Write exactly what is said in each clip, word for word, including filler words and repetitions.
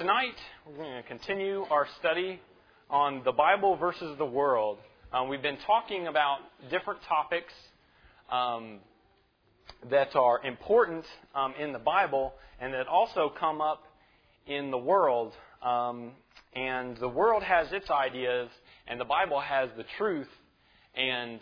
tonight we're going to continue our study on the Bible versus the world. Um, we've been talking about different topics um, that are important um, in the Bible and that also come up in the world. Um, and the world has its ideas and the Bible has the truth, and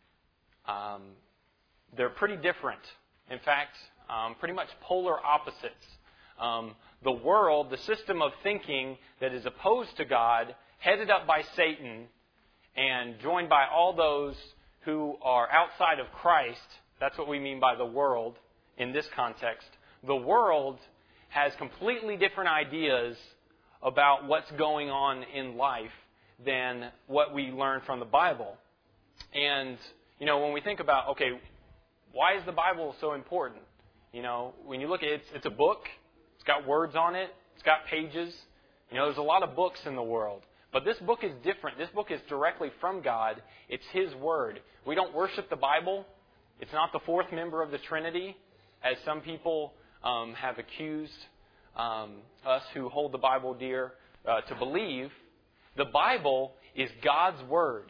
um, they're pretty different. In fact, um, pretty much polar opposites. Um, the world, the system of thinking that is opposed to God, headed up by Satan and joined by all those who are outside of Christ. That's what we mean by the world in this context. The world has completely different ideas about what's going on in life than what we learn from the Bible. And, you know, when we think about, okay, why is the Bible so important? You know, when you look at it, it's, it's a book. It's got words on it. It's got pages. You know, there's a lot of books in the world. But this book is different. This book is directly from God. It's His Word. We don't worship the Bible. It's not the fourth member of the Trinity, as some people um, have accused um, us who hold the Bible dear uh, to believe. The Bible is God's Word.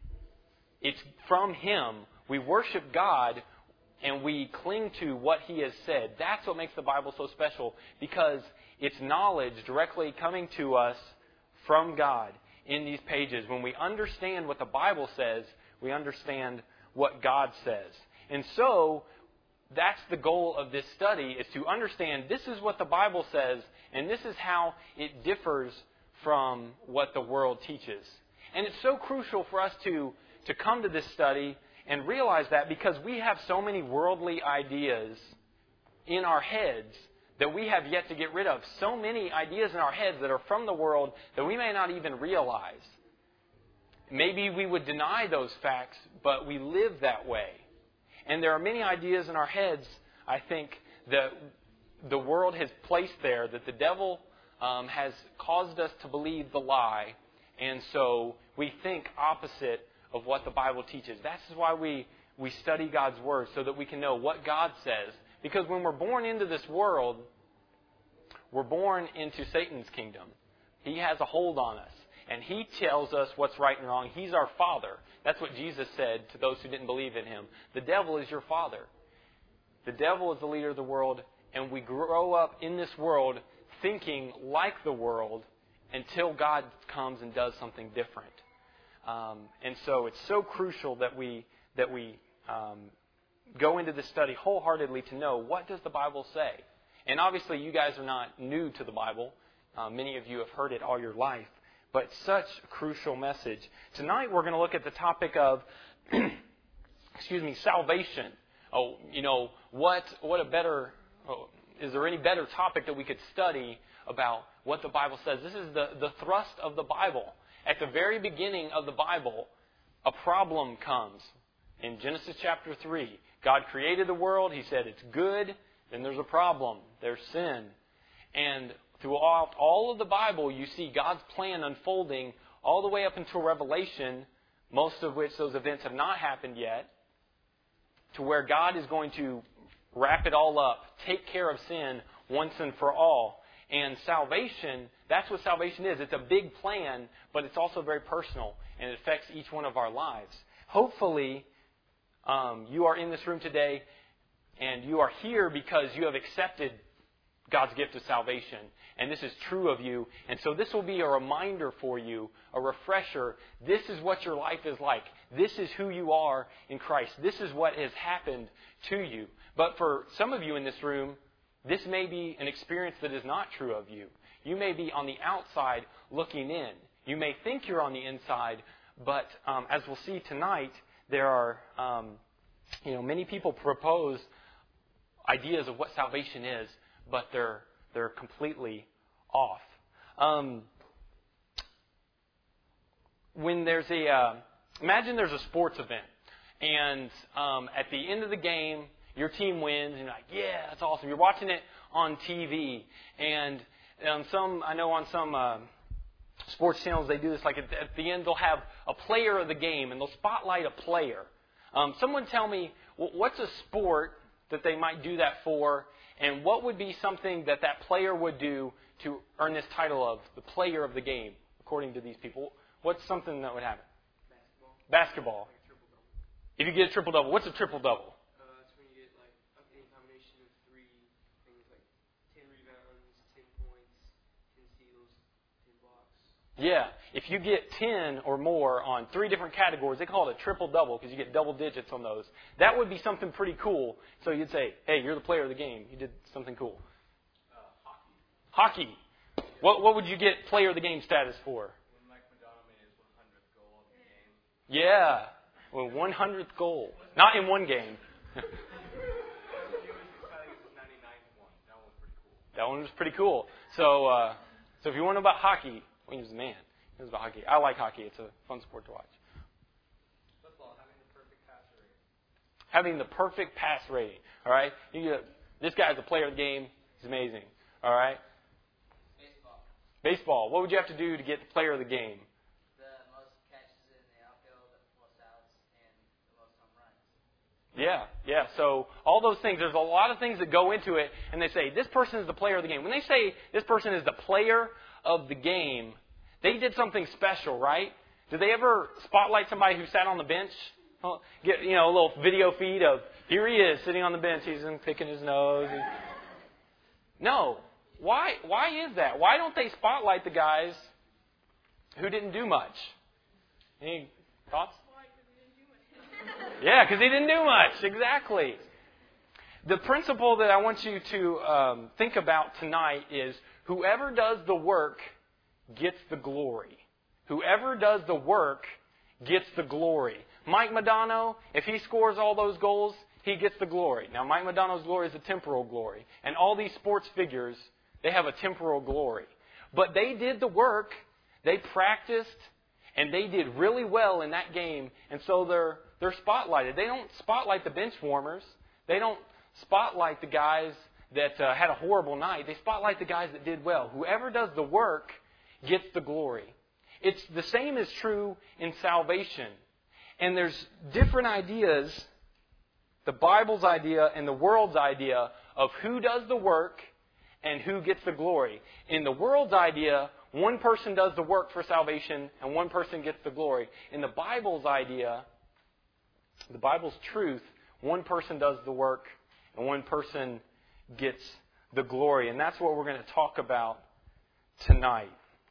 It's from Him. We worship God and we cling to what He has said. That's what makes the Bible so special, because it's knowledge directly coming to us from God in these pages. When we understand what the Bible says, we understand what God says. And so, that's the goal of this study, is to understand this is what the Bible says, and this is how it differs from what the world teaches. And it's so crucial for us to, to come to this study and realize that, because we have so many worldly ideas in our heads that we have yet to get rid of. So many ideas in our heads that are from the world that we may not even realize. Maybe we would deny those facts, but we live that way. And there are many ideas in our heads, I think, that the world has placed there, that the devil um, has caused us to believe the lie. And so we think opposite of what the Bible teaches. That's why we, we study God's Word, so that we can know what God says. Because when we're born into this world, we're born into Satan's kingdom. He has a hold on us. And he tells us what's right and wrong. He's our father. That's what Jesus said to those who didn't believe in Him. The devil is your father. The devil is the leader of the world. And we grow up in this world thinking like the world until God comes and does something different. Um, and so it's so crucial that we that we um, go into this study wholeheartedly to know, what does the Bible say? And obviously you guys are not new to the Bible. Uh, many of you have heard it all your life. But such a crucial message. Tonight we're going to look at the topic of, excuse me, salvation. Oh, you know, what what a better, oh, is there any better topic that we could study about what the Bible says? This is the, the thrust of the Bible. At the very beginning of the Bible, a problem comes. In Genesis chapter three, God created the world. He said it's good. Then there's a problem. There's sin. And throughout all of the Bible, you see God's plan unfolding all the way up until Revelation, most of which those events have not happened yet, to where God is going to wrap it all up, take care of sin once and for all. And salvation, that's what salvation is. It's a big plan, but it's also very personal, and it affects each one of our lives. Hopefully, um, you are in this room today, and you are here because you have accepted God's gift of salvation. And this is true of you. And so this will be a reminder for you, a refresher. This is what your life is like. This is who you are in Christ. This is what has happened to you. But for some of you in this room, this may be an experience that is not true of you. You may be on the outside looking in. You may think you're on the inside, but um, as we'll see tonight, there are um, you know, many people propose ideas of what salvation is, but they're they're completely off. Um, when there's a uh, imagine there's a sports event, and um, at the end of the game, your team wins, and you're like, yeah, that's awesome. You're watching it on T V, and on some I know on some uh, sports channels they do this. Like at, at the end, they'll have a player of the game, and they'll spotlight a player. Um, someone tell me, well, what's a sport that they might do that for, and what would be something that that player would do to earn this title of the player of the game, according to these people, what's something that would happen? Basketball. Basketball. Like a triple double. If you get a triple double, what's a triple double? Uh, that's when you get like any combination of three things like ten rebounds, ten points, ten steals, ten blocks. Yeah. If you get ten or more on three different categories, they call it a triple double because you get double digits on those. That would be something pretty cool. So you'd say, hey, you're the player of the game. You did something cool. Uh, hockey. Hockey. What what would you get player of the game status for? When Mike Madonna made his one hundredth goal of the game. Yeah. Well, one hundredth goal. Not in one game. That one was pretty cool. So, uh, so if you want to know about hockey, well, he was a man. He was about hockey. I like hockey. It's a fun sport to watch. Football, having the perfect pass rating. Having the perfect pass rating. All right. You get, this guy's a player of the game. He's amazing. All right. Baseball. Baseball. What would you have to do to get the player of the game? The most catches in the outfield, the most outs, and the most home runs. Yeah, yeah. So all those things, there's a lot of things that go into it, and they say, this person is the player of the game. When they say this person is the player of the game, they did something special, right? Did they ever spotlight somebody who sat on the bench? Well, get, you know, a little video feed of, here he is, sitting on the bench, he's picking his nose. And... No. Why, why is that? Why don't they spotlight the guys who didn't do much? Any thoughts? Yeah, because he didn't do much. Exactly. The principle that I want you to um, think about tonight is whoever does the work gets the glory. Whoever does the work gets the glory. Mike Madonna, if he scores all those goals, he gets the glory. Now, Mike Madonna's glory is a temporal glory. And all these sports figures, they have a temporal glory. But they did the work, they practiced, and they did really well in that game. And so they're they're spotlighted. They don't spotlight the bench warmers. They don't spotlight the guys that uh, had a horrible night. They spotlight the guys that did well. Whoever does the work gets the glory. It's the same is true in salvation. And there's different ideas, the Bible's idea and the world's idea of who does the work and who gets the glory. In the world's idea, one person does the work for salvation and one person gets the glory. In the Bible's idea, the Bible's truth, one person does the work and one person gets the glory. And that's what we're going to talk about tonight.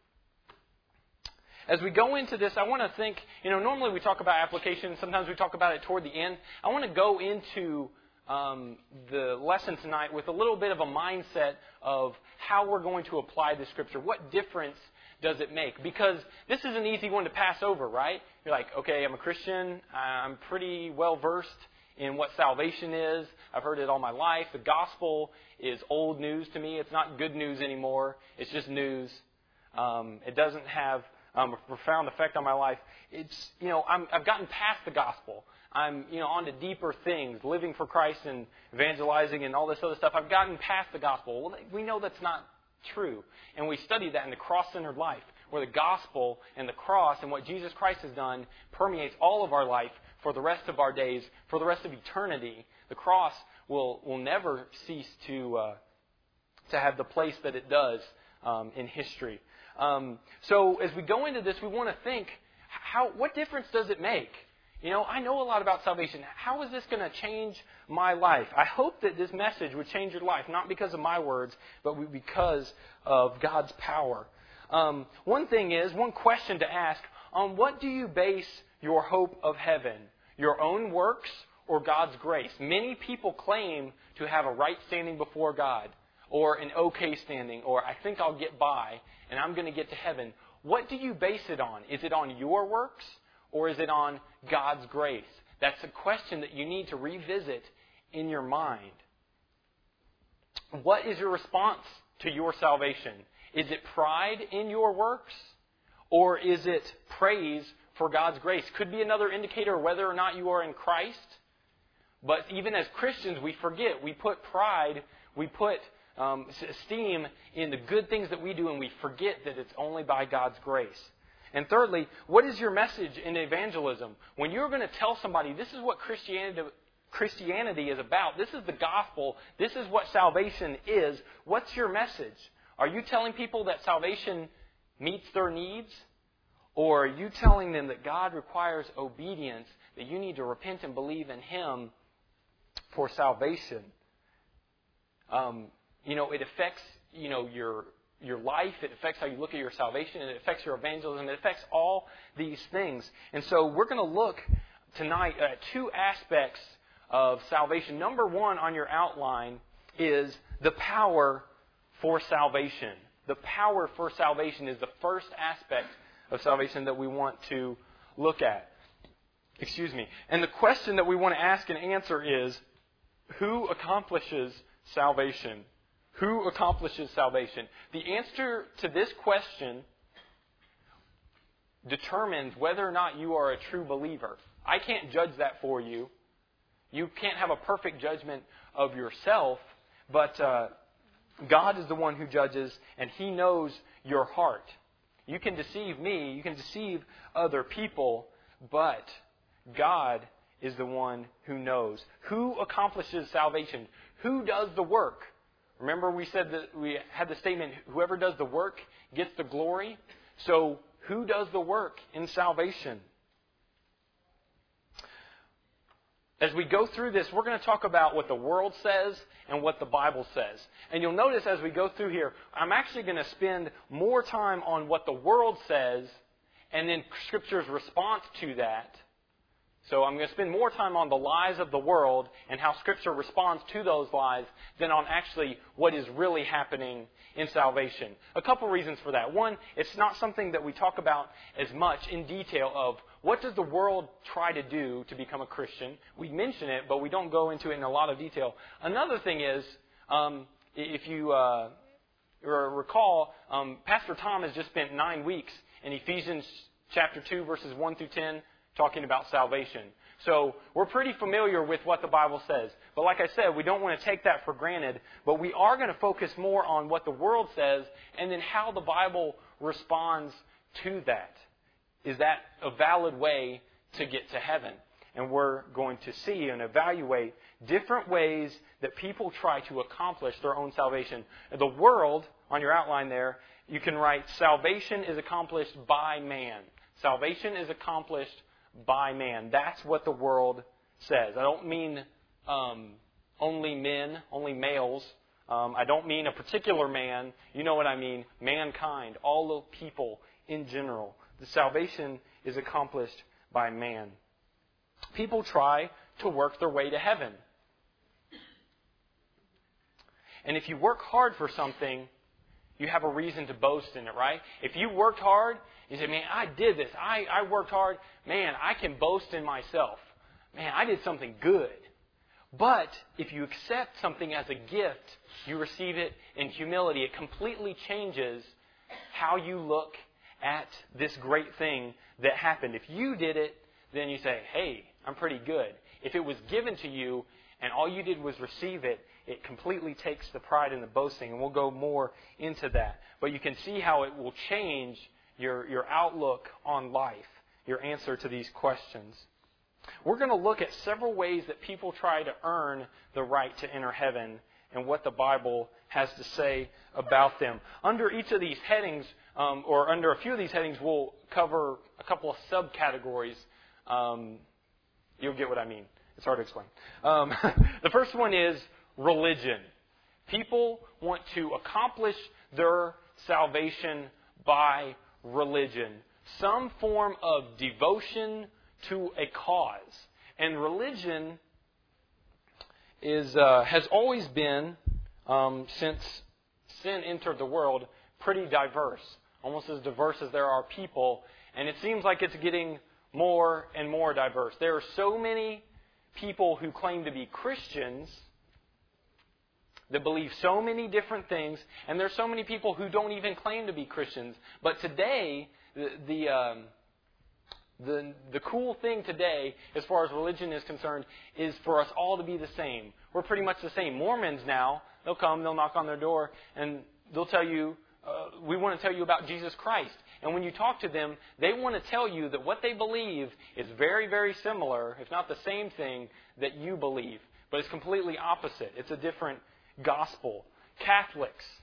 As we go into this, I want to think, you know, normally we talk about application. Sometimes we talk about it toward the end. I want to go into um, the lesson tonight with a little bit of a mindset of how we're going to apply the Scripture. What difference does it make? Because this is an easy one to pass over, right? You're like, okay, I'm a Christian. I'm pretty well versed in what salvation is. I've heard it all my life. The gospel is old news to me. It's not good news anymore. It's just news. Um, it doesn't have um, a profound effect on my life. It's, you know, I'm, I've gotten past the gospel. I'm, you know, on to deeper things, living for Christ and evangelizing and all this other stuff. I've gotten past the gospel. Well, we know that's not true. And we study that in the cross-centered life, where the gospel and the cross and what Jesus Christ has done permeates all of our life for the rest of our days, for the rest of eternity. The cross will will never cease to uh, to have the place that it does um, in history. Um, so as we go into this, we want to think, how what difference does it make? You know, I know a lot about salvation. How is this going to change my life? I hope that this message would change your life, not because of my words, but because of God's power. Um, one thing is, one question to ask, on what do you base your hope of heaven? Your own works or God's grace? Many people claim to have a right standing before God, or an okay standing, or I think I'll get by, and I'm going to get to heaven. What do you base it on? Is it on your works? Or is it on God's grace? That's a question that you need to revisit in your mind. What is your response to your salvation? Is it pride in your works? Or is it praise for God's grace? Could be another indicator of whether or not you are in Christ. But even as Christians, we forget. We put pride, we put um, esteem in the good things that we do, and we forget that it's only by God's grace. And thirdly, what is your message in evangelism? When you're going to tell somebody, this is what Christianity, Christianity is about, this is the gospel, this is what salvation is, what's your message? Are you telling people that salvation meets their needs? Or are you telling them that God requires obedience, that you need to repent and believe in Him for salvation? Um, you know, it affects, you know, your your life. It affects how you look at your salvation. It affects your evangelism. It affects all these things. And so we're going to look tonight at two aspects of salvation. Number one on your outline is the power for salvation. The power for salvation is the first aspect of salvation that we want to look at. Excuse me. And the question that we want to ask and answer is, who accomplishes salvation? Who accomplishes salvation? The answer to this question determines whether or not you are a true believer. I can't judge that for you. You can't have a perfect judgment of yourself, but uh, God is the one who judges, and He knows your heart. You can deceive me, you can deceive other people, but God is the one who knows. Who accomplishes salvation? Who does the work? Remember we said that we had the statement, whoever does the work gets the glory. So who does the work in salvation? As we go through this, we're going to talk about what the world says and what the Bible says. And you'll notice as we go through here, I'm actually going to spend more time on what the world says and then Scripture's response to that. So I'm going to spend more time on the lies of the world and how Scripture responds to those lies than on actually what is really happening in salvation. A couple reasons for that. One, it's not something that we talk about as much in detail of what does the world try to do to become a Christian. We mention it, but we don't go into it in a lot of detail. Another thing is, um, if you uh, recall, um, Pastor Tom has just spent nine weeks in Ephesians chapter two, verses one through ten, talking about salvation. So we're pretty familiar with what the Bible says. But like I said, we don't want to take that for granted. But we are going to focus more on what the world says and then how the Bible responds to that. Is that a valid way to get to heaven? And we're going to see and evaluate different ways that people try to accomplish their own salvation. The world, on your outline there, you can write, salvation is accomplished by man. Salvation is accomplished by man. That's what the world says. I don't mean um, only men, only males. Um, I don't mean a particular man. You know what I mean. Mankind, all of people in general. The salvation is accomplished by man. People try to work their way to heaven. And if you work hard for something, you have a reason to boast in it, right? If you worked hard, you say, man, I did this. I, I worked hard. Man, I can boast in myself. Man, I did something good. But if you accept something as a gift, you receive it in humility. It completely changes how you look at this great thing that happened. If you did it, then you say, hey, I'm pretty good. If it was given to you and all you did was receive it, it completely takes the pride and the boasting. And we'll go more into that. But you can see how it will change your, your outlook on life, your answer to these questions. We're going to look at several ways that people try to earn the right to enter heaven and what the Bible has to say about them. Under each of these headings, um, or under a few of these headings, we'll cover a couple of subcategories. Um, you'll get what I mean. It's hard to explain. Um, the first one is religion. People want to accomplish their salvation by religion. Some form of devotion to a cause. And religion is uh, has always been, um, since sin entered the world, pretty diverse. Almost as diverse as there are people. And it seems like it's getting more and more diverse. There are so many people who claim to be Christians that believe so many different things, and there's so many people who don't even claim to be Christians. But today, the the, um, the the cool thing today, as far as religion is concerned, is for us all to be the same. We're pretty much the same. Mormons now, they'll come, they'll knock on their door, and they'll tell you, uh, we want to tell you about Jesus Christ. And when you talk to them, they want to tell you that what they believe is very, very similar, if not the same thing, that you believe. But it's completely opposite. It's a different gospel. Catholics,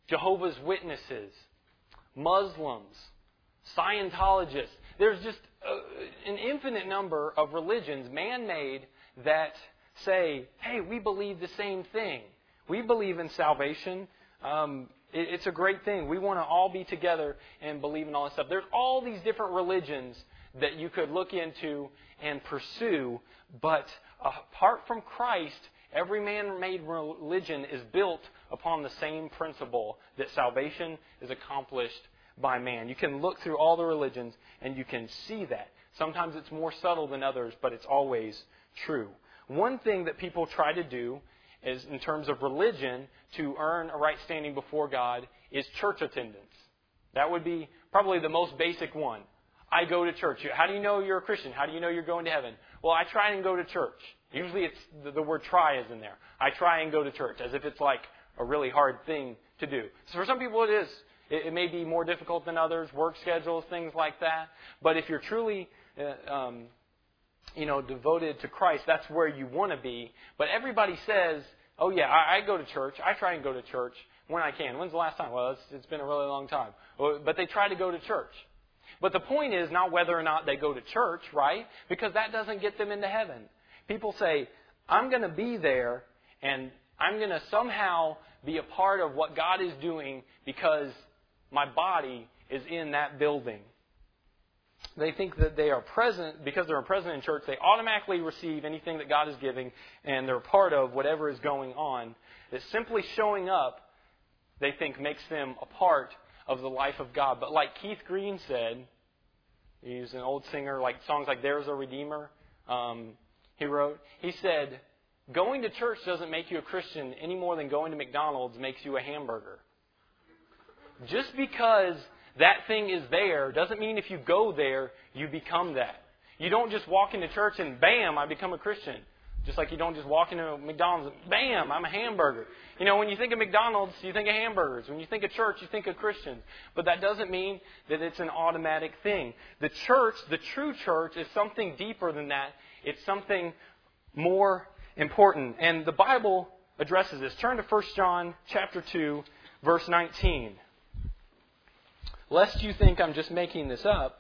Jehovah's Witnesses, Muslims, Scientologists. There's just uh, an infinite number of religions, man-made, that say, hey, we believe the same thing. We believe in salvation. Um, it, it's a great thing. We want to all be together and believe in all this stuff. There's all these different religions that you could look into and pursue, but apart from Christ, every man-made religion is built upon the same principle, that salvation is accomplished by man. You can look through all the religions and you can see that. Sometimes it's more subtle than others, but it's always true. One thing that people try to do is, in terms of religion, to earn a right standing before God, is church attendance. That would be probably the most basic one. I go to church. How do you know you're a Christian? How do you know you're going to heaven? Well, I try and go to church. Usually it's the, the word try is in there. I try and go to church, as if it's like a really hard thing to do. So for some people it is. It, it may be more difficult than others, work schedules, things like that. But if you're truly uh, um, you know, devoted to Christ, that's where you want to be. But everybody says, oh yeah, I, I go to church. I try and go to church when I can. When's the last time? Well, it's, it's been a really long time. But they try to go to church. But the point is not whether or not they go to church, right? Because that doesn't get them into heaven. People say, I'm going to be there and I'm going to somehow be a part of what God is doing because my body is in that building. They think that they are present, because they're present in church, they automatically receive anything that God is giving and they're part of whatever is going on. That simply showing up, they think, makes them a part of the life of God. But like Keith Green said, he's an old singer, like songs like There's a Redeemer, um, he wrote, he said, going to church doesn't make you a Christian any more than going to McDonald's makes you a hamburger. Just because that thing is there doesn't mean if you go there, you become that. You don't just walk into church and bam, I become a Christian. Just like you don't just walk into McDonald's and bam, I'm a hamburger. You know, when you think of McDonald's, you think of hamburgers. When you think of church, you think of Christians. But that doesn't mean that it's an automatic thing. The church, the true church, is something deeper than that. It's something more important. And the Bible addresses this. Turn to First John chapter two, verse nineteen. Lest you think I'm just making this up,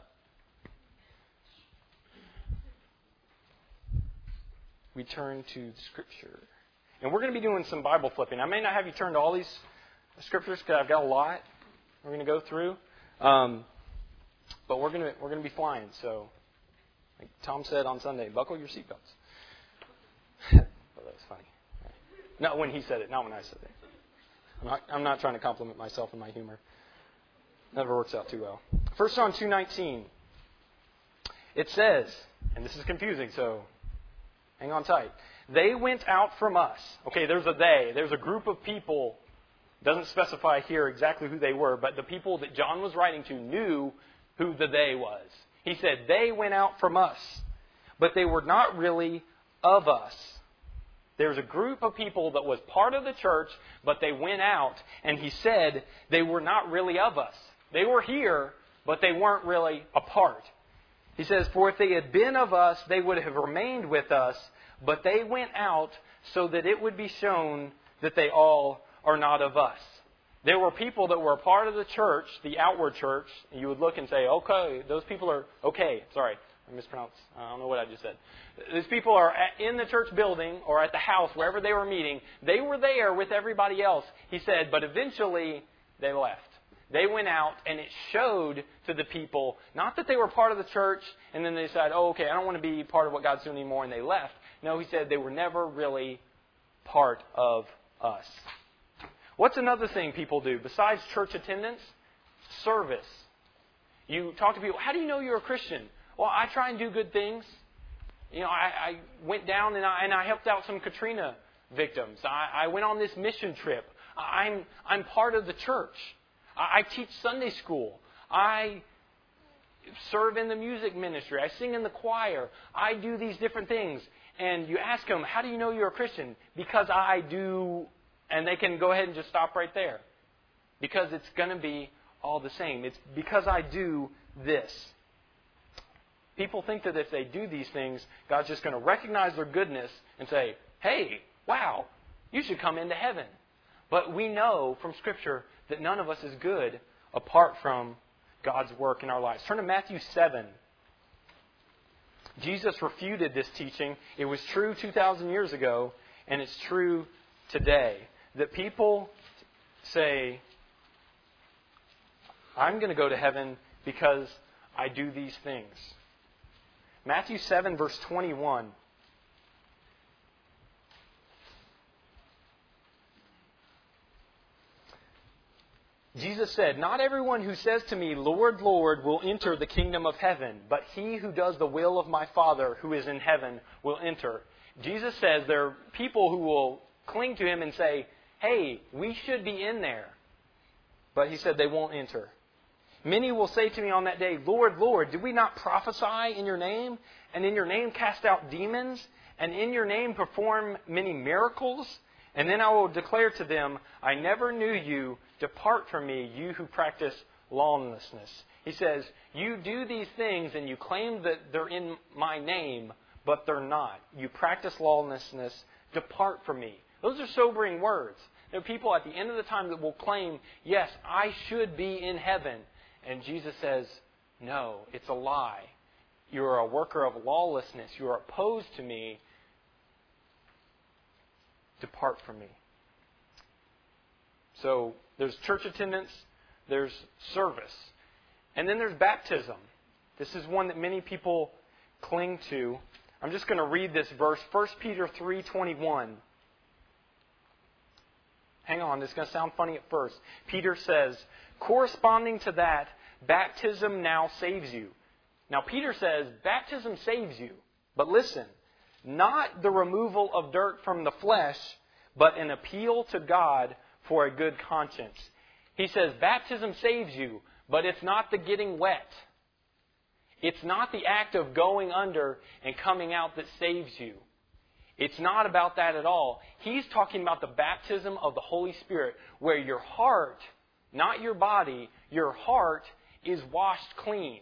we turn to Scripture. And we're going to be doing some Bible flipping. I may not have you turn to all these Scriptures because I've got a lot we're going to go through. Um, but we're going to we're going to be flying. So, like Tom said on Sunday, buckle your seatbelts. Oh, that was funny. Not when he said it, not when I said it. I'm not, I'm not trying to compliment myself and my humor. Never works out too well. First John two nineteen. It says, and this is confusing, so hang on tight. They went out from us. Okay, there's a they. There's a group of people. Doesn't specify here exactly who they were, but the people that John was writing to knew who the they was. He said, they went out from us, but they were not really of us. There's a group of people that was part of the church, but they went out, and he said they were not really of us. They were here, but they weren't really a part. He says, for if they had been of us, they would have remained with us, but they went out so that it would be shown that they all are not of us. There were people that were a part of the church, the outward church, and you would look and say, okay, those people are, okay, sorry, I mispronounced, I don't know what I just said. These people are at, in the church building or at the house, wherever they were meeting. They were there with everybody else, he said, but eventually they left. They went out, and it showed to the people, not that they were part of the church, and then they decided, oh, okay, I don't want to be part of what God's doing anymore, and they left. No, he said they were never really part of us. What's another thing people do besides church attendance? Service. You talk to people, how do you know you're a Christian? Well, I try and do good things. You know, I, I went down and I, and I helped out some Katrina victims. I, I went on this mission trip. I'm, I'm part of the church. I teach Sunday school. I serve in the music ministry. I sing in the choir. I do these different things. And you ask them, how do you know you're a Christian? Because I do, and they can go ahead and just stop right there. Because it's going to be all the same. It's because I do this. People think that if they do these things, God's just going to recognize their goodness and say, hey, wow, you should come into heaven. But we know from Scripture that none of us is good apart from God's work in our lives. Turn to Matthew seven. Jesus refuted this teaching. It was true two thousand years ago, and it's true today. That people say, I'm going to go to heaven because I do these things. Matthew seven, verse twenty-one. Jesus said, "Not everyone who says to me, 'Lord, Lord,' will enter the kingdom of heaven, but he who does the will of my Father who is in heaven will enter." Jesus says there are people who will cling to Him and say, "Hey, we should be in there." But He said they won't enter. "Many will say to me on that day, 'Lord, Lord, did we not prophesy in your name, and in your name cast out demons, and in your name perform many miracles?' And then I will declare to them, 'I never knew you. Depart from me, you who practice lawlessness.'" He says, you do these things and you claim that they're in my name, but they're not. You practice lawlessness. Depart from me. Those are sobering words. There are people at the end of the time that will claim, yes, I should be in heaven. And Jesus says, no, it's a lie. You're a worker of lawlessness. You are opposed to me. Depart from me. So there's church attendance, there's service, and then there's baptism. This is one that many people cling to. I'm just going to read this verse, First Peter three twenty-one. Hang on, this is going to sound funny at first. Peter says, corresponding to that, baptism now saves you. Now Peter says, baptism saves you. But listen, not the removal of dirt from the flesh, but an appeal to God for a good conscience. He says, baptism saves you, but it's not the getting wet. It's not the act of going under and coming out that saves you. It's not about that at all. He's talking about the baptism of the Holy Spirit, where your heart, not your body, your heart is washed clean.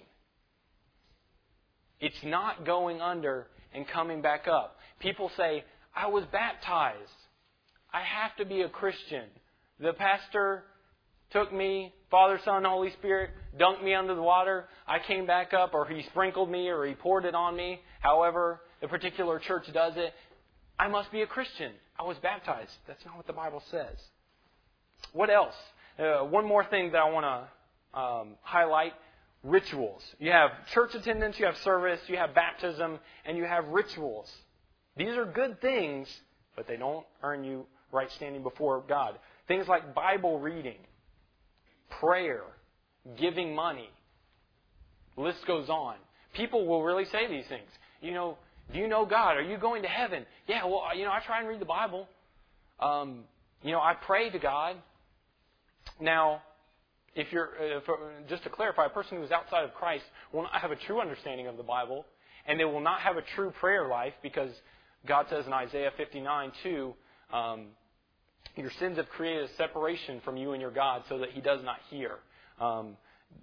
It's not going under and coming back up. People say, I was baptized. I have to be a Christian. The pastor took me, Father, Son, Holy Spirit, dunked me under the water. I came back up, or he sprinkled me, or he poured it on me. However the particular church does it. I must be a Christian. I was baptized. That's not what the Bible says. What else? Uh, one more thing that I want to um, highlight. Rituals. You have church attendance, you have service, you have baptism, and you have rituals. These are good things, but they don't earn you right standing before God. Things like Bible reading, prayer, giving money. The list goes on. People will really say these things. You know, do you know God? Are you going to heaven? Yeah, well, you know, I try and read the Bible. Um, you know, I pray to God. Now, if you're, if, just to clarify, a person who is outside of Christ will not have a true understanding of the Bible, and they will not have a true prayer life, because God says in Isaiah fifty-nine two, um, your sins have created a separation from you and your God so that He does not hear. Um,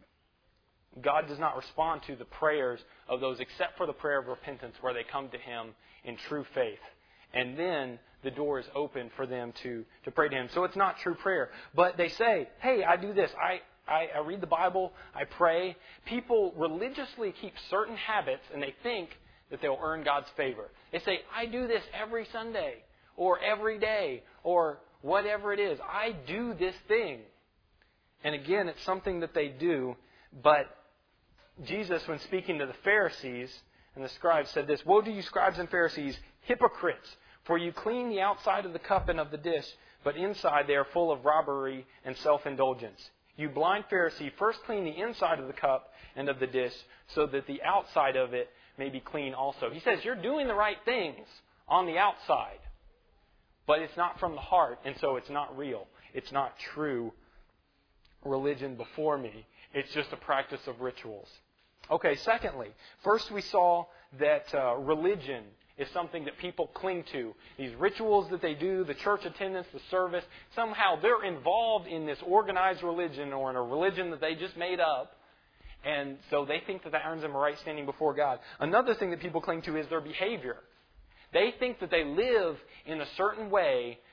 God does not respond to the prayers of those except for the prayer of repentance, where they come to Him in true faith. And then the door is open for them to, to pray to Him. So it's not true prayer. But they say, hey, I do this. I, I, I read the Bible. I pray. People religiously keep certain habits, and they think that they'll earn God's favor. They say, I do this every Sunday, or every day, or whatever it is. I do this thing. And again, it's something that they do. But Jesus, when speaking to the Pharisees and the scribes, said this, "Woe to you, scribes and Pharisees, hypocrites! For you clean the outside of the cup and of the dish, but inside they are full of robbery and self-indulgence. You blind Pharisee, first clean the inside of the cup and of the dish, so that the outside of it may be clean also." He says, you're doing the right things on the outside, but it's not from the heart, and so it's not real. It's not true religion before me. It's just a practice of rituals. Okay, secondly, first we saw that uh, religion is something that people cling to. These rituals that they do, the church attendance, the service, somehow they're involved in this organized religion, or in a religion that they just made up. And so they think that that earns them a right standing before God. Another thing that people cling to is their behavior. They think that they live in a certain way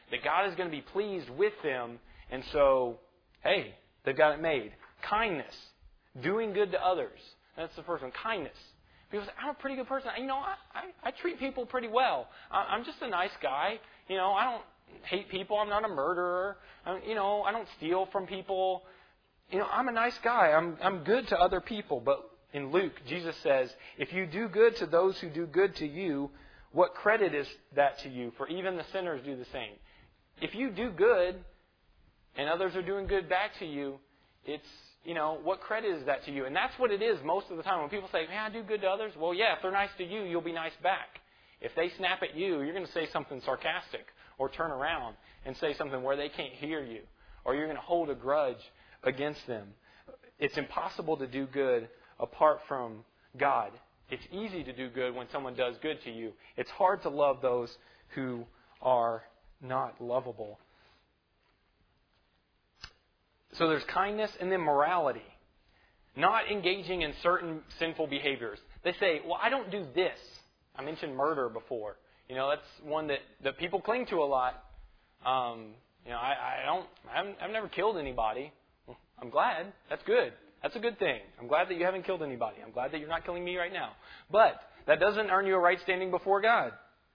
that God is going to be pleased with them. And so, hey, they've got it made. Kindness. Doing good to others. That's the first one. Kindness. People say, I'm a pretty good person. You know, I, I, I treat people pretty well. I, I'm just a nice guy. You know, I don't hate people. I'm not a murderer. I, you know, I don't steal from people. You know, I'm a nice guy. I'm I'm good to other people. But in Luke, Jesus says, if you do good to those who do good to you, what credit is that to you? For even the sinners do the same. If you do good and others are doing good back to you, it's, you know, what credit is that to you? And that's what it is most of the time. When people say, man, I do good to others. Well, yeah, if they're nice to you, you'll be nice back. If they snap at you, you're going to say something sarcastic or turn around and say something where they can't hear you. Or you're going to hold a grudge against them. It's impossible to do good apart from God. It's easy to do good when someone does good to you. It's hard to love those who are not lovable. So there's kindness and then morality. Not engaging in certain sinful behaviors. They say, well, I don't do this. I mentioned murder before. You know, that's one that, that people cling to a lot. Um, you know, I, I don't, I haven't, I've never killed anybody. I'm glad. That's good. That's a good thing. I'm glad that you haven't killed anybody. I'm glad that you're not killing me right now. But that doesn't earn you a right standing before God.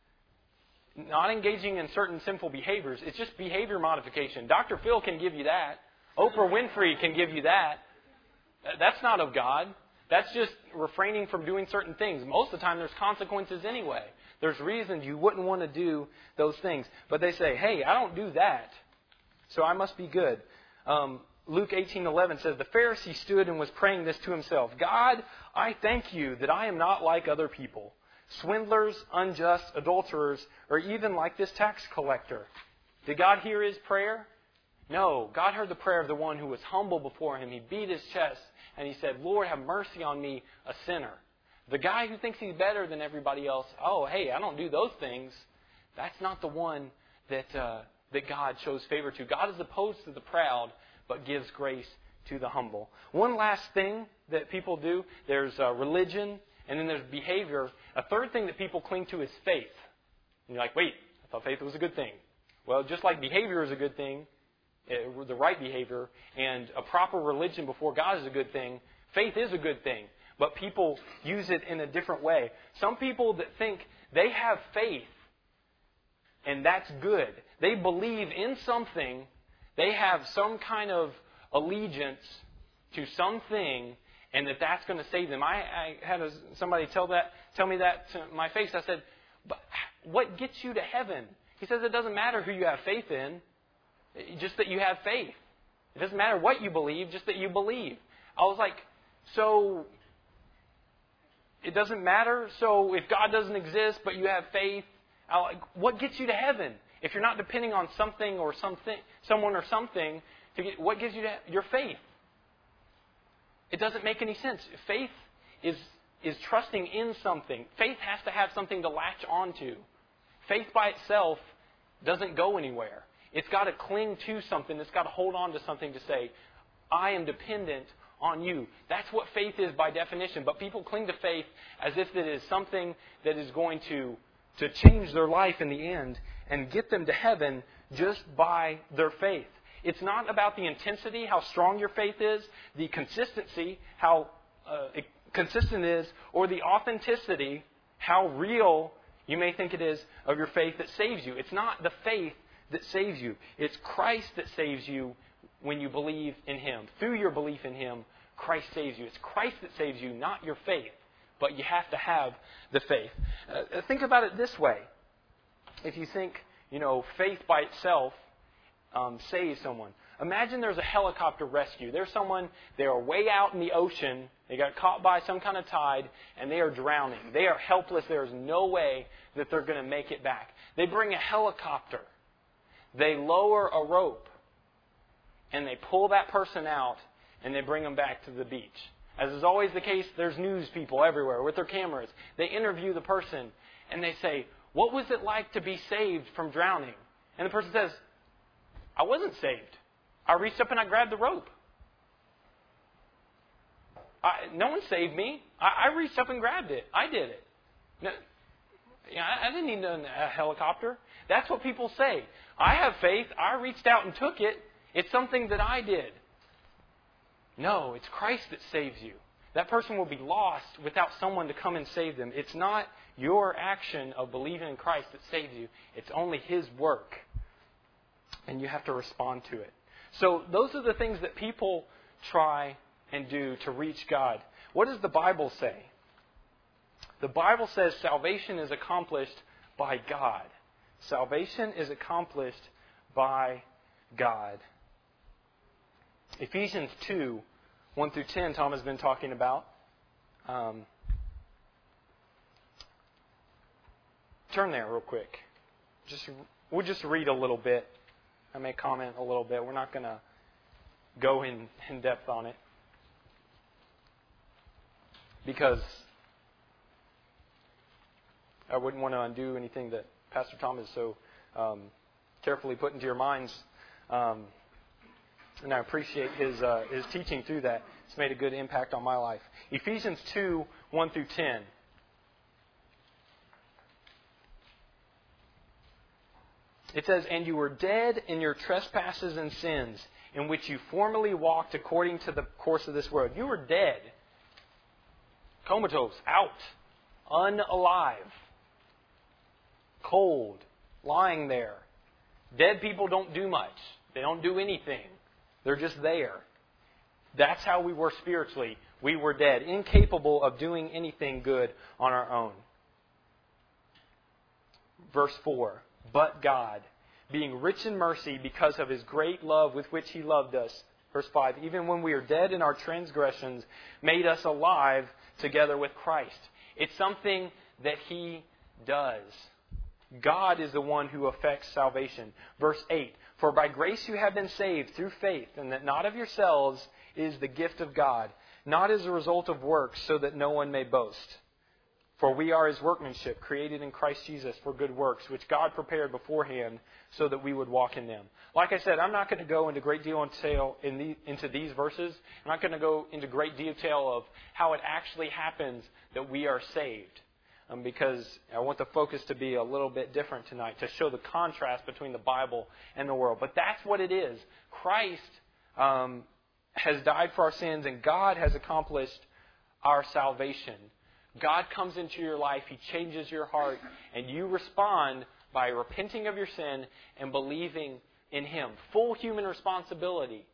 Not engaging in certain sinful behaviors. It's just behavior modification. Doctor Phil can give you that. Oprah Winfrey can give you that. That's not of God. That's just refraining from doing certain things. Most of the time there's consequences anyway. There's reasons you wouldn't want to do those things. But they say, hey, I don't do that, so I must be good. Um, Luke eighteen eleven says, the Pharisee stood and was praying this to himself. God, I thank you that I am not like other people, swindlers, unjust, adulterers, or even like this tax collector. Did God hear his prayer? No. God heard the prayer of the one who was humble before him. He beat his chest and he said, Lord, have mercy on me, a sinner. The guy who thinks he's better than everybody else, oh, hey, I don't do those things. That's not the one that uh, that God shows favor to. God is opposed to the proud, but gives grace to the humble. One last thing that people do, there's uh, religion, and then there's behavior. A third thing that people cling to is faith. And you're like, wait, I thought faith was a good thing. Well, just like behavior is a good thing, uh, the right behavior, and a proper religion before God is a good thing, faith is a good thing. But people use it in a different way. Some people that think they have faith, and that's good. They believe in something. They have some kind of allegiance to something, and that that's going to save them. I, I had a, somebody tell that, tell me that to my face. I said, "But what gets you to heaven?" He says, "It doesn't matter who you have faith in, just that you have faith. It doesn't matter what you believe, just that you believe." I was like, "So it doesn't matter? So if God doesn't exist, but you have faith, I like, what gets you to heaven? If you're not depending on something or something, someone or something, to get, what gives you to, your faith? It doesn't make any sense. Faith is is trusting in something. Faith has to have something to latch onto. Faith by itself doesn't go anywhere. It's got to cling to something. It's got to hold on to something to say, I am dependent on you. That's what faith is by definition. But people cling to faith as if it is something that is going to, to change their life in the end and get them to heaven just by their faith. It's not about the intensity, how strong your faith is, the consistency, how uh, it consistent it is, or the authenticity, how real you may think it is of your faith that saves you. It's not the faith that saves you. It's Christ that saves you when you believe in Him. Through your belief in Him, Christ saves you. It's Christ that saves you, not your faith. But you have to have the faith. Uh, think about it this way. If you think, you know, faith by itself um, saves someone. Imagine there's a helicopter rescue. There's someone, they are way out in the ocean. They got caught by some kind of tide, and they are drowning. They are helpless. There is no way that they're going to make it back. They bring a helicopter. They lower a rope, and they pull that person out, and they bring them back to the beach. As is always the case, there's news people everywhere with their cameras. They interview the person, and they say, what was it like to be saved from drowning? And the person says, I wasn't saved. I reached up and I grabbed the rope. I, no one saved me. I, I reached up and grabbed it. I did it. No, You know, I, I didn't need a helicopter. That's what people say. I have faith. I reached out and took it. It's something that I did. No, it's Christ that saves you. That person will be lost without someone to come and save them. It's not your action of believing in Christ that saves you. It's only His work. And you have to respond to it. So those are the things that people try and do to reach God. What does the Bible say? The Bible says salvation is accomplished by God. Salvation is accomplished by God. Ephesians two, one through ten, Tom has been talking about. Um, turn there real quick. Just We'll just read a little bit. I may comment a little bit. We're not going to go in, in depth on it. Because I wouldn't want to undo anything that Pastor Tom has so um, carefully put into your minds. Um, and I appreciate his uh, his teaching through that. It's made a good impact on my life. Ephesians two, one through ten. It says, "And you were dead in your trespasses and sins, in which you formerly walked according to the course of this world." You were dead. Comatose, out, unalive, cold, lying there. Dead people don't do much. They don't do anything. They're just there. That's how we were spiritually. We were dead, incapable of doing anything good on our own. Verse four, "But God, being rich in mercy because of His great love with which He loved us," verse five, "even when we are dead in our transgressions, made us alive together with Christ." It's something that He does. God is the one who effects salvation. Verse eight, "For by grace you have been saved through faith, and that not of yourselves is the gift of God, not as a result of works, so that no one may boast. For we are His workmanship, created in Christ Jesus for good works, which God prepared beforehand so that we would walk in them." Like I said, I'm not going to go into great deal detail in the, into these verses. I'm not going to go into great detail of how it actually happens that we are saved. Um, because I want the focus to be a little bit different tonight, to show the contrast between the Bible and the world. But that's what it is. Christ um, has died for our sins, and God has accomplished our salvation. God comes into your life, He changes your heart, and you respond by repenting of your sin and believing in Him. Full human responsibility.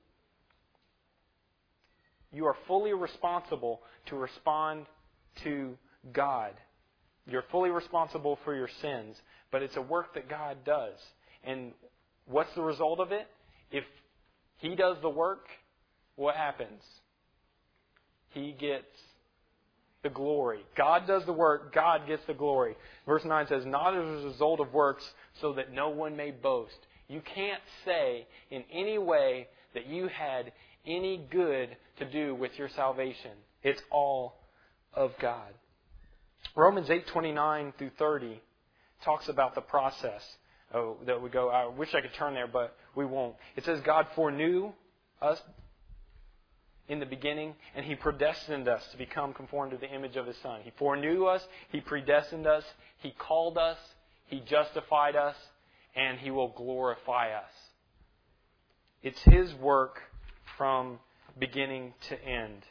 You are fully responsible to respond to God. You're fully responsible for your sins, but it's a work that God does. And what's the result of it? If He does the work, what happens? He gets the glory. God does the work, God gets the glory. Verse nine says, "Not as a result of works, so that no one may boast." You can't say in any way that you had any good to do with your salvation. It's all of God. Romans eight, twenty-nine through thirty talks about the process. Oh, that we go. I wish I could turn there, but we won't. It says, "God foreknew us in the beginning, and He predestined us to become conformed to the image of His Son." He foreknew us, He predestined us, He called us, He justified us, and He will glorify us. It's His work from beginning to end.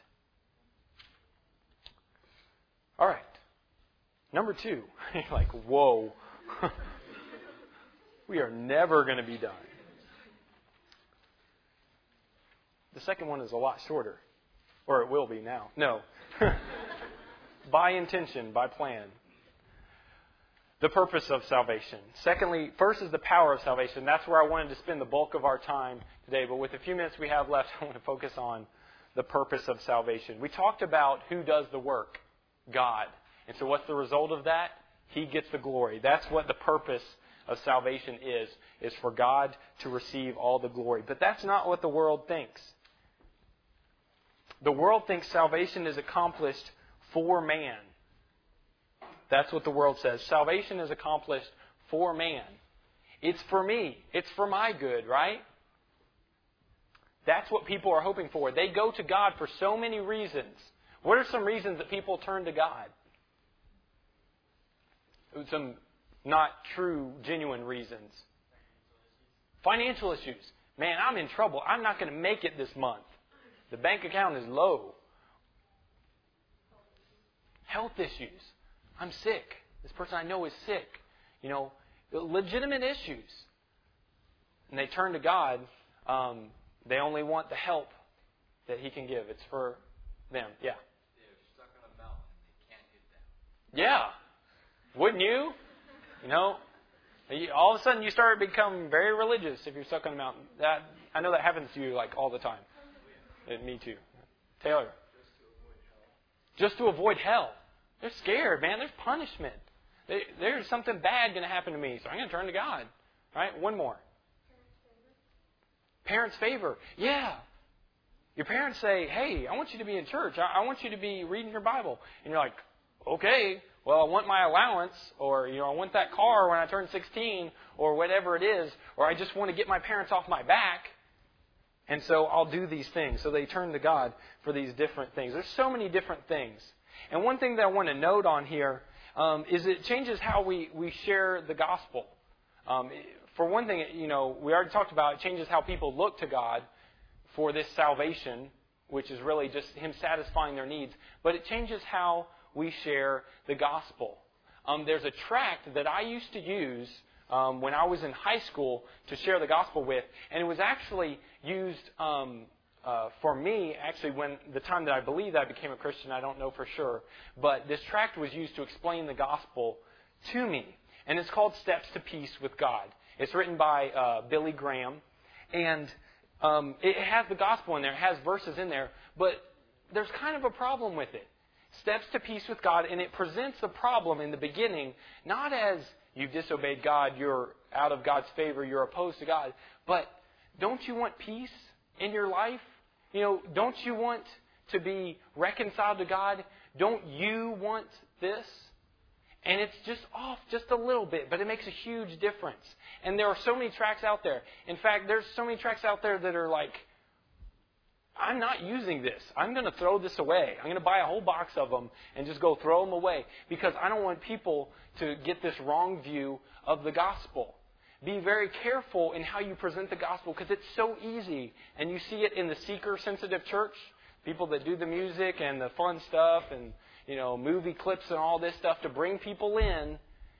All right. Number two. You're like, whoa. We are never going to be done. The second one is a lot shorter. Or it will be now. No. By intention, by plan. The purpose of salvation. Secondly, first is the power of salvation. That's where I wanted to spend the bulk of our time today. But with the few minutes we have left, I want to focus on the purpose of salvation. We talked about who does the work. God. And so what's the result of that? He gets the glory. That's what the purpose of salvation is, is for God to receive all the glory. But that's not what the world thinks. The world thinks salvation is accomplished for man. That's what the world says. Salvation is accomplished for man. It's for me. It's for my good, right? That's what people are hoping for. They go to God for so many reasons. What are some reasons that people turn to God? some not true, genuine reasons. Financial issues. Man, I'm in trouble. I'm not going to make it this month. The bank account is low. Health issues. I'm sick. This person I know is sick. You know, legitimate issues. And they turn to God. Um, they only want the help that He can give. It's for them. Yeah. They're stuck on a mountain. They can't get down. Yeah. Wouldn't you? You know, you, all of a sudden you start to become very religious if you're stuck on a mountain. That I know that happens to you like all the time. And me too. Taylor. Just to avoid hell. They're scared, man. There's punishment. They, there's something bad going to happen to me, so I'm going to turn to God. All right, one more. Parents' favor. Yeah. Your parents say, hey, I want you to be in church. I, I want you to be reading your Bible. And you're like, okay, well, I want my allowance, or, you know, I want that car when I turn sixteen, or whatever it is, or I just want to get my parents off my back. And so I'll do these things. So they turn to God for these different things. There's so many different things. And one thing that I want to note on here um, is it changes how we, we share the gospel. Um, for one thing, you know, we already talked about it changes how people look to God for this salvation, which is really just Him satisfying their needs. But it changes how we share the gospel. Um, there's a tract that I used to use um, when I was in high school to share the gospel with, and it was actually used um, uh, for me, actually, when the time that I believe that I became a Christian. I don't know for sure. But this tract was used to explain the gospel to me. And it's called Steps to Peace with God. It's written by uh, Billy Graham. And um, it has the gospel in there. It has verses in there. But there's kind of a problem with it. Steps to Peace with God. And it presents the problem in the beginning, not as you've disobeyed God, you're out of God's favor, you're opposed to God. But don't you want peace in your life? You know, don't you want to be reconciled to God? Don't you want this? And it's just off just a little bit, but it makes a huge difference. And there are so many tracts out there. In fact, there's so many tracts out there that are like, I'm not using this. I'm going to throw this away. I'm going to buy a whole box of them and just go throw them away because I don't want people to get this wrong view of the gospel. Be very careful in how you present the gospel because it's so easy. And you see it in the seeker-sensitive church, people that do the music and the fun stuff and, you know, movie clips and all this stuff to bring people in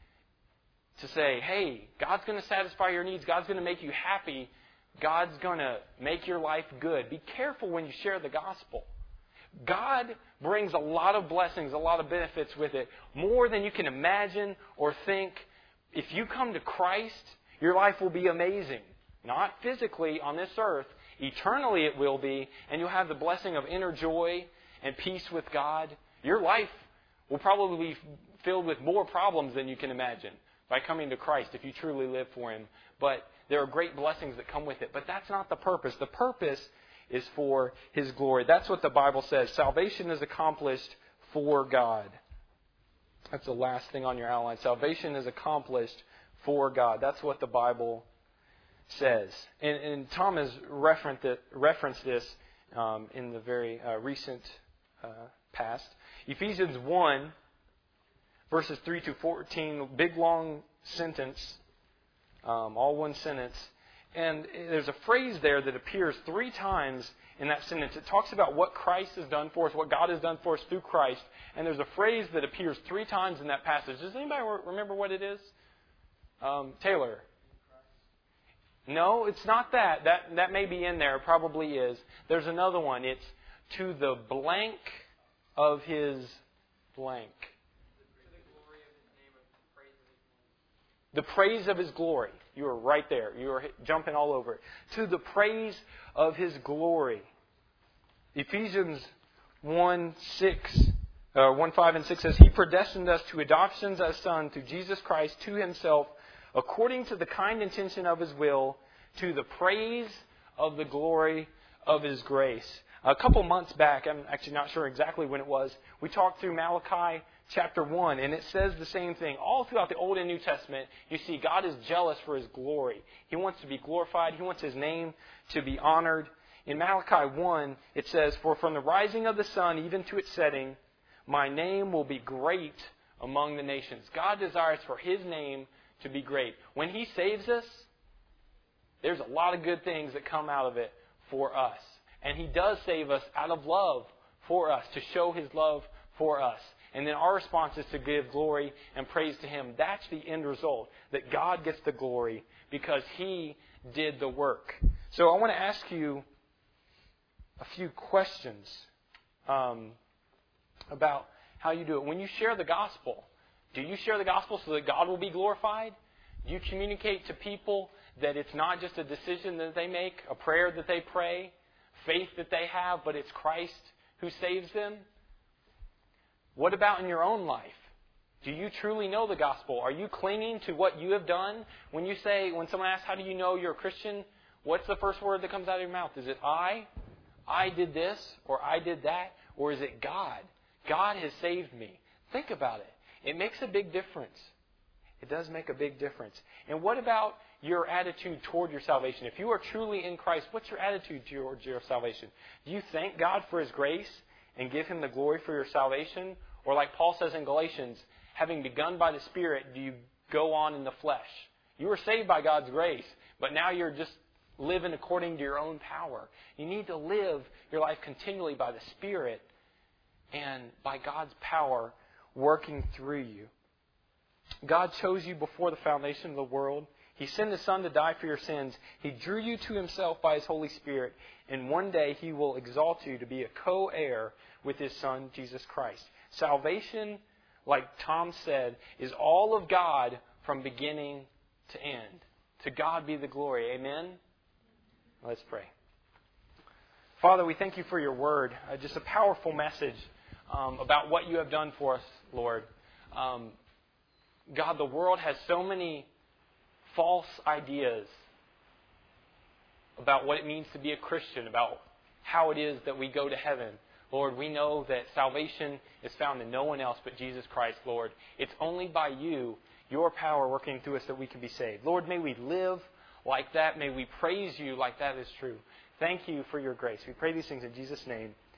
to say, hey, God's going to satisfy your needs. God's going to make you happy. God's going to make your life good. Be careful when you share the gospel. God brings a lot of blessings, a lot of benefits with it, more than you can imagine or think. If you come to Christ, your life will be amazing. Not physically on this earth. Eternally it will be. And you'll have the blessing of inner joy and peace with God. Your life will probably be filled with more problems than you can imagine by coming to Christ if you truly live for Him. But there are great blessings that come with it. But that's not the purpose. The purpose is for His glory. That's what the Bible says. Salvation is accomplished for God. That's the last thing on your outline. Salvation is accomplished for God. That's what the Bible says. And, and Tom has referenced, it, referenced this um, in the very uh, recent uh, past. Ephesians one, verses three to fourteen, big long sentence, um, all one sentence. And there's a phrase there that appears three times in that sentence. It talks about what Christ has done for us, what God has done for us through Christ. And there's a phrase that appears three times in that passage. Does anybody remember what it is? Um, Taylor? No, it's not that. That that may be in there. It probably is. There's another one. It's to the blank of His blank. The praise of His glory. You are right there. You are jumping all over it. To the praise of His glory. Ephesians one six, uh, one five and six says, He predestined us to adoptions as sons through Jesus Christ to Himself, according to the kind intention of His will, to the praise of the glory of His grace. A couple months back, I'm actually not sure exactly when it was, we talked through Malachi chapter one, and it says the same thing. All throughout the Old and New Testament, you see God is jealous for His glory. He wants to be glorified. He wants His name to be honored. In Malachi one, it says, For from the rising of the sun even to its setting, my name will be great among the nations. God desires for His name to be great. When He saves us, there's a lot of good things that come out of it for us. And He does save us out of love for us, to show His love for us. And then our response is to give glory and praise to Him. That's the end result, that God gets the glory because He did the work. So I want to ask you a few questions um, about how you do it. When you share the gospel, do you share the gospel so that God will be glorified? Do you communicate to people that it's not just a decision that they make, a prayer that they pray, faith that they have, but it's Christ who saves them? What about in your own life? Do you truly know the gospel? Are you clinging to what you have done? When you say, when someone asks, how do you know you're a Christian? What's the first word that comes out of your mouth? Is it I? I did this, or I did that? Or is it God? God has saved me. Think about it. It makes a big difference. It does make a big difference. And what about your attitude toward your salvation? If you are truly in Christ, what's your attitude towards your salvation? Do you thank God for His grace and give Him the glory for your salvation? Or like Paul says in Galatians, having begun by the Spirit, do you go on in the flesh? You were saved by God's grace, but now you're just living according to your own power. You need to live your life continually by the Spirit and by God's power working through you. God chose you before the foundation of the world. He sent His Son to die for your sins. He drew you to Himself by His Holy Spirit. And one day He will exalt you to be a co-heir with His Son, Jesus Christ. Salvation, like Tom said, is all of God from beginning to end. To God be the glory. Amen? Let's pray. Father, we thank You for Your word. Uh, just a powerful message um, about what You have done for us, Lord. Um, God, the world has so many false ideas about what it means to be a Christian, about how it is that we go to heaven. Lord, we know that salvation is found in no one else but Jesus Christ, Lord. It's only by You, Your power working through us, that we can be saved. Lord, may we live like that. May we praise You like that is true. Thank You for Your grace. We pray these things in Jesus' name.